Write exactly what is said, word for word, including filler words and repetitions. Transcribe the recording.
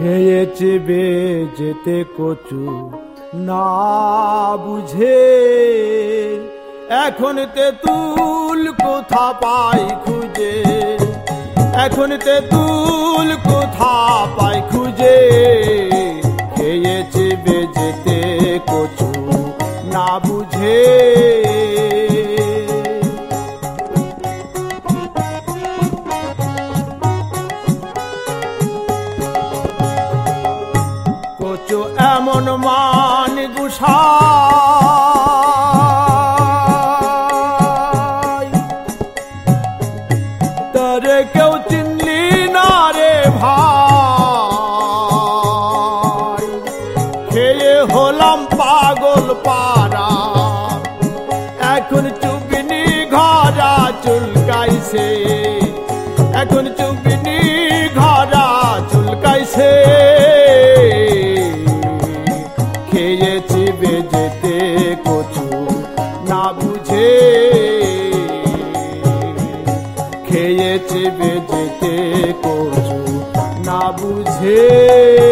খেয়েছে বেজেতে কচু না বুঝে, এখন তেঁতুল কোথা পাই খুঁজে, এখন তেঁতুল কোথা পাই খুঁজে। খেয়েছে বেজেতে কচু না বুঝে। কচু এমন মান গুসাই, তারে কেউ চিনলি না রে ভাই। খেয়ে হলাম পাগল পারা, এখন চুগনি ঘরা চুলকাইছে, এখন চুগনি ঘরা চুলকাইছে। খেয়েছি বেজেতে কচু না বুঝে, খেয়েছি বেজেতে কচু না বুঝে।